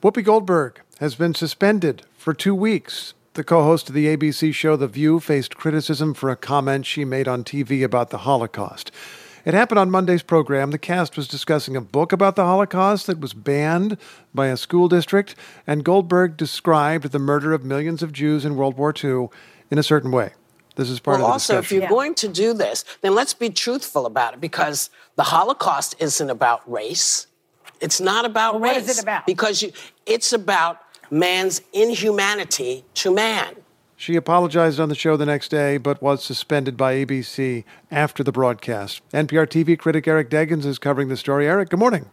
Whoopi Goldberg has been suspended for 2 weeks. The co-host of the ABC show The View faced criticism for a comment she made on TV about the Holocaust. It happened on Monday's program. The cast was discussing a book about the Holocaust that was banned by a school district, and Goldberg described the murder of millions of Jews in World War II in a certain way. This is part of the discussion. Also, if you're going to do this, then let's be truthful about it, because the Holocaust isn't about race. It's not about race. What is it about? Because it's about man's inhumanity to man. She apologized on the show the next day, but was suspended by ABC after the broadcast. NPR TV critic Eric Deggans is covering the story. Eric, good morning.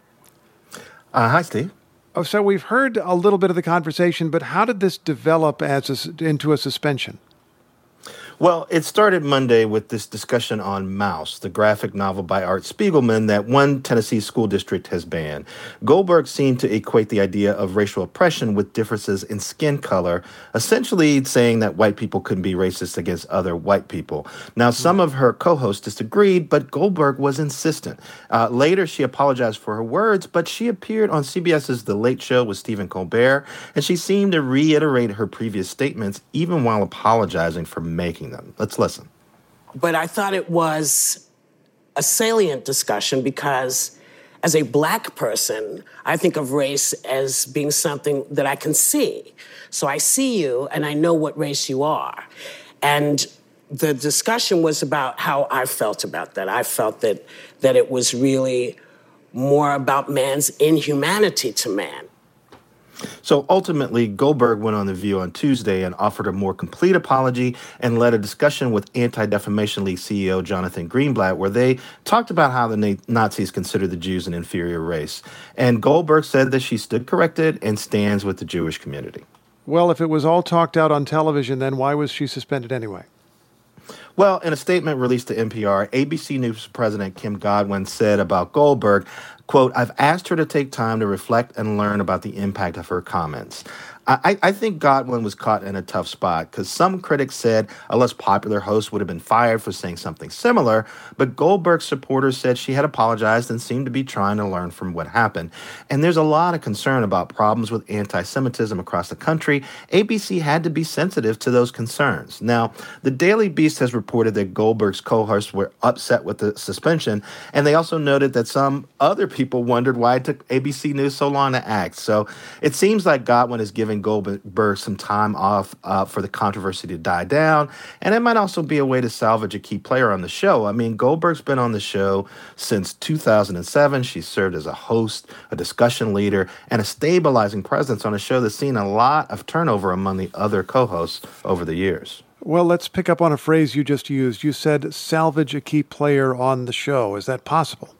Hi, Steve. Oh, so we've heard a little bit of the conversation, but how did this develop into a suspension? Well, it started Monday with this discussion on Maus, the graphic novel by Art Spiegelman that one Tennessee school district has banned. Goldberg seemed to equate the idea of racial oppression with differences in skin color, essentially saying that white people couldn't be racist against other white people. Now, some of her co-hosts disagreed, but Goldberg was insistent. Later, she apologized for her words, but she appeared on CBS's The Late Show with Stephen Colbert, and she seemed to reiterate her previous statements, even while apologizing for making them. Let's listen. But I thought it was a salient discussion because as a black person, I think of race as being something that I can see. So I see you and I know what race you are. And the discussion was about how I felt about that. I felt that it was really more about man's inhumanity to man. So ultimately, Goldberg went on The View on Tuesday and offered a more complete apology and led a discussion with Anti-Defamation League CEO Jonathan Greenblatt, where they talked about how the Nazis considered the Jews an inferior race. And Goldberg said that she stood corrected and stands with the Jewish community. Well, if it was all talked out on television, then why was she suspended anyway? Well, in a statement released to NPR, ABC News President Kim Godwin said about Goldberg, quote, "I've asked her to take time to reflect and learn about the impact of her comments." I think Godwin was caught in a tough spot because some critics said a less popular host would have been fired for saying something similar, but Goldberg's supporters said she had apologized and seemed to be trying to learn from what happened. And there's a lot of concern about problems with anti-Semitism across the country. ABC had to be sensitive to those concerns. Now, the Daily Beast has reported that Goldberg's co-hosts were upset with the suspension, and they also noted that some other people wondered why it took ABC News so long to act. So it seems like Godwin is giving Goldberg some time off for the controversy to die down, and it might also be a way to salvage a key player on the show. I mean, Goldberg's been on the show since 2007. She's served as a host, a discussion leader, and a stabilizing presence on a show that's seen a lot of turnover among the other co-hosts over the years. Well, let's pick up on a phrase you just used. You said salvage a key player on the show. Is that possible?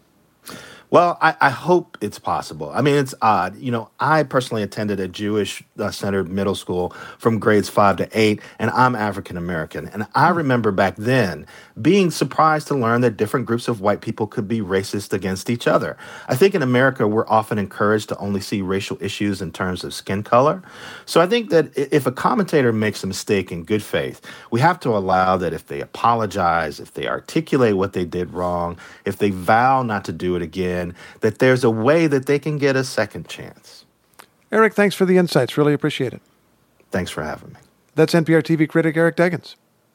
Well, I hope it's possible. I mean, it's odd. You know, I personally attended a Jewish-centered middle school from grades 5 to 8, and I'm African-American. And I remember back then being surprised to learn that different groups of white people could be racist against each other. I think in America, we're often encouraged to only see racial issues in terms of skin color. So I think that if a commentator makes a mistake in good faith, we have to allow that if they apologize, if they articulate what they did wrong, if they vow not to do it again, that there's a way that they can get a second chance. Eric, thanks for the insights. Really appreciate it. Thanks for having me. That's NPR TV critic Eric Deggans.